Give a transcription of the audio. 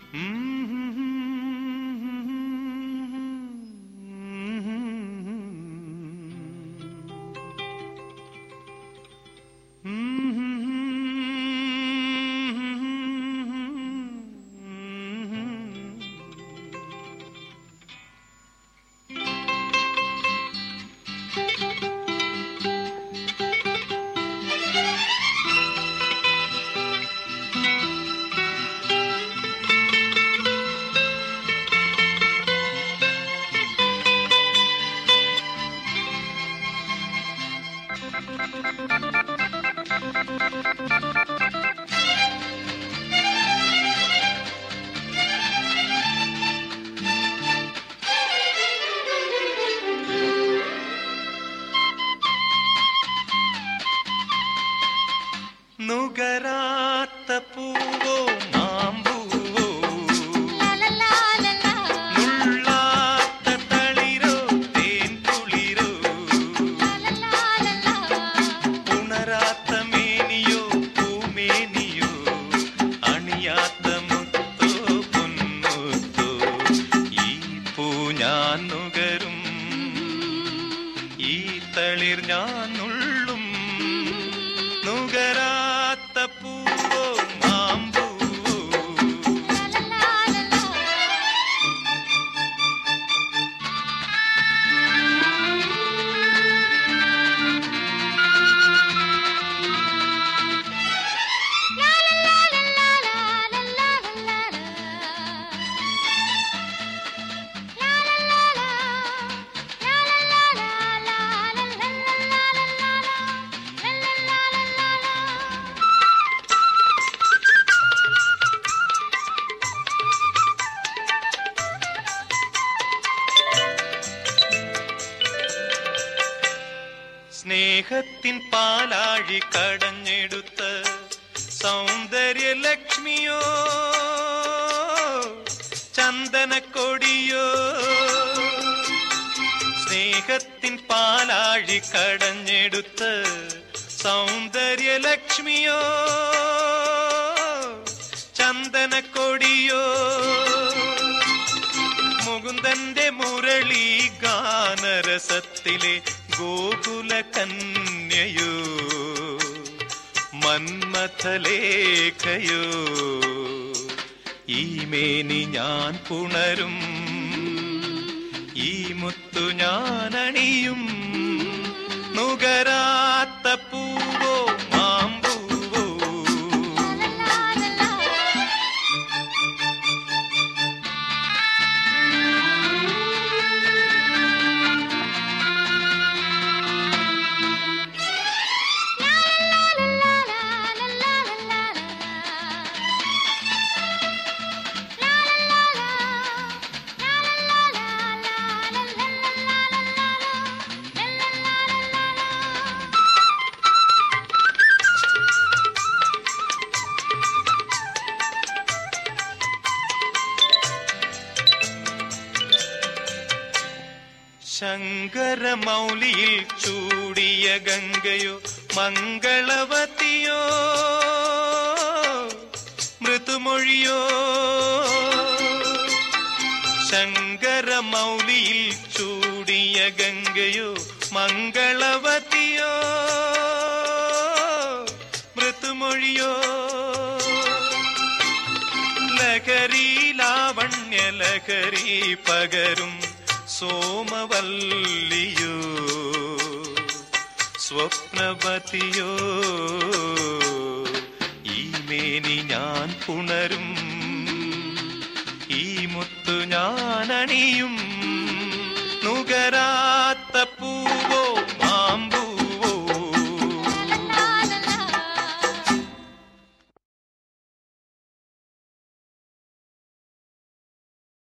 നുകരാത്ത പൂവോ മാമ്പൂവോ, നുള്ളാത്ത തളിരോ തേൻ കുളിരോ, ഉണരാത്ത മേനിയോ പൂമേനിയോ, അണിയാത്ത മുത്തോ പൊന്മുത്തോ, ഈ പൂ ഞാൻ നുകരും, ഈ തളിർ ഞാൻ നുള്ളും. നുകരാത്ത പൂവോ മാമ്പൂവോ, സ്നേഹത്തിൻ പാലാഴി കടഞ്ഞെടുത്ത സൗന്ദര്യലക്ഷ്മിയോ, ചന്ദനക്കൊടിയോ, സ്നേഹത്തിൻ പാലാഴി കടഞ്ഞെടുത്ത സൗന്ദര്യലക്ഷ്മിയോ, ചന്ദനക്കൊടിയോ, മുകുന്ദന്റെ മുരളി ഗാനരസത്തിലെ ഗോകുല കന്യയോ, മന്മഥലേഖയോ, ഈ മേനി ഞാൻ പുണരും, ഈ മുത്തു ഞാൻ അണിയും. നുകരാത്ത പൂവോ മാമ്പൂവോ, ശങ്കരമൗലിയിൽ ചൂടിയ ഗംഗയോ, മംഗളവതിയോ, മൃദുമൊഴിയോ, ശങ്കരമൗലിയിൽ ചൂടിയ ഗംഗയോ, മംഗളവതിയോ, മൃദുമൊഴിയോ, ലഹരി ലാവണ്യ ലഹരി പകരും സോമവല്ലിയോ, സ്വപ്നവതിയോ, ഈ മേനി ഞാൻ പുണരും, ഈ മുത്തു ഞാൻ അണിയും. നുകരാത്ത പൂവോ